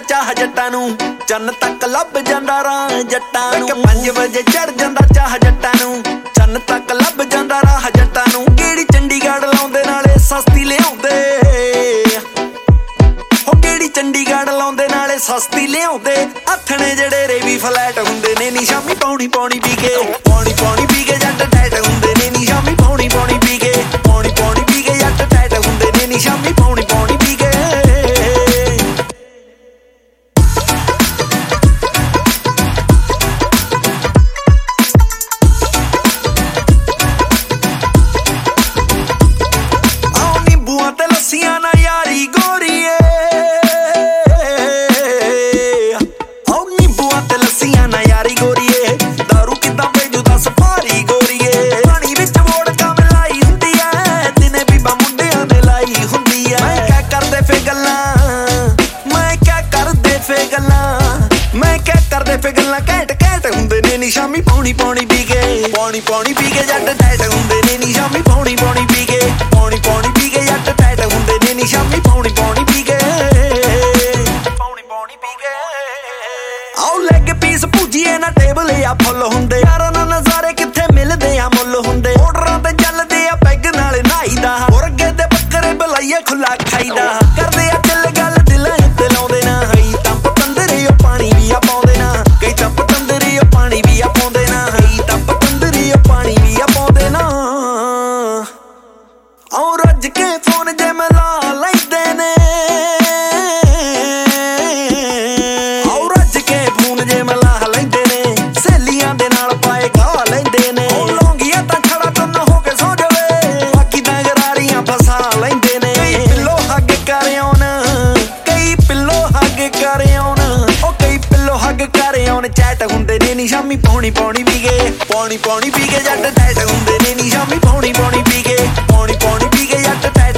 ਚਾਹ ਜੱਟਾਂ ਨੂੰ ਚੰਨ ਤੱਕ ਲੱਭ ਜਾਂਦਾ ਰਾਹ ਜੱਟਾਂ ਨੂੰ 5 ਵਜੇ ਚੜ ਜਾਂਦਾ ਚਾਹ ਜੱਟਾਂ ਨੂੰ ਚੰਨ ਤੱਕ ਲੱਭ ਜਾਂਦਾ ਰਾਹ ਜੱਟਾਂ ਨੂੰ ਕਿਹੜੀ ਚੰਡੀਗੜ੍ਹ ਲਾਉਂਦੇ ਨਾਲੇ ਸਸਤੀ ਲਿਆਉਂਦੇ ਹੋ ਕਿਹੜੀ ਚੰਡੀਗੜ੍ਹ ਲਾਉਂਦੇ ਨਾਲੇ ਸਸਤੀ ਲਿਆਉਂਦੇ ਆਥਣੇ ਜਿਹੜੇ ਰੇਵੀ ਫਲੈਟ ਹੁੰਦੇ ਨੇ ਨੀ ਸ਼ਾਮੀ ਪੌਣੀ ਪੌਣੀ ਪੀ ਕੇ ਜੱਟ ਟੈਟ ਹੁੰਦੇ ਨੇ ਨੀ ਸ਼ਾਮੀ ਪੌਣੀ ਪੀ ਕੇ ਜੱਟ ਟੈਟ ਹੁੰਦੇ ਨੇ ਨੀ ਸ਼ਾਮੀ ਪੌਣੀ ਪੀ ਕੇ ਆਓ ਨਿੰਬੂਆਂ ਤੇ ਲੱਸੀਆਂ ਨਾ ਯਾਰੀ ਗੋਰੀਏ ਨਾ ਯਾਰੀ ਗੋਰੀਏ ਦਾਰੂ ਕਿੱਦਾਂ ਭੇਜੂ ਦੱਸ ਭਾਰੀ ਗੋਰੀਏ ਪਾਣੀ ਵਿੱਚ ਵੋਡਕਾ ਮਿਲਾਈ ਹੁੰਦੀ ਐ ਦਿਨੇ ਬੀਬਾ ਮੁੰਡਿਆਂ ਦੇ ਲਾਈ ਹੁੰਦੀ ਐ ਮੈਂ ਕਿਆ ਕਰਦੇ ਫੇ ਗੱਲਾਂ ਘੈਂਟ ਹੁੰਦੇ ਨੇ ਨੀ ਸ਼ਾਮੀ ਪੌਣੀ ਪੀ ਕੇ ਜੱਟ ਟੈਟ ਹੁੰਦੇ ਨੇ ਨੀ ਸ਼ਾਮੀ ਪੌਣੀ ਪੀ ਕੇ ਜੱਟ ਟੈਟ ਹੁੰਦੇ ਨੇ ਨੀ ਸ਼ਾਮੀ ਪੌਣੀ ਪੀ ਕੇ ਆਓ ਲੈਗ ਪੀਸ ਭੁਜੀਏ ਨਾ ਟੇਬਲ ਆ ਫੁੱਲ ਹੁੰਦੇ ਯਾਰਾਂ ਨਾਲ ਨਜ਼ਾਰੇ ਕਿੱਥੇ ਮਿਲਦੇ ਆ ਮੁੱਲ ਹੁੰਦੇ ਆਰਡਰਾਂ ਤੇ ਚੱਲਦੇ ਆ ਪੈਗ ਨਾਲ ਨਾਈਦਾ ਮੁਰਗੇ ਤੇ ਬੱਕਰੇ ਬਲਾਈਏ ਖੁੱਲਾ ਖਾਈਦਾ ਕਰਦੇ ਆ ਦਿਲ ਗੱਲ ਦਿਲਾਂ ਉੱਤੇ ਲਾਉਂਦੇ ਨਾ ਹਈ ਤਾਂ ਪਤੰਦਰੀ ਉਹ ਪਾਣੀ ਵੀ ਆ ਪਾਉਂਦੇ ਨਾ ਕਈ ਤਾਂ ਪਤੰਦਰੀ ਉਹ ਪਾਣੀ ਵੀ ਆ ਪਾਉਂਦੇ ਨਾ ਹਈ ਤਾਂ ਪਤੰਦਰੀ ਉਹ ਪਾਣੀ ਵੀ ਆ ਪਾਉਂਦੇ ਨਾ ਆਉ ਰੱਜ ਕੇ ਫੋਨ ਜੇ ਮਿਲਾ ਲੈਂਦੇ ਨੇ ਚੈਟ ਹੁੰਦੇ ਨੇ ਨੀ ਸ਼ਾਮੀ ਪੌਣੀ ਪੀ ਕੇ ਜੱਟ ਟੈਟ ਹੁੰਦੇ ਨੇ ਨੀ ਸ਼ਾਮੀ ਪੌਣੀ ਪੀ ਕੇ ਜੱਟ ਟੈਟ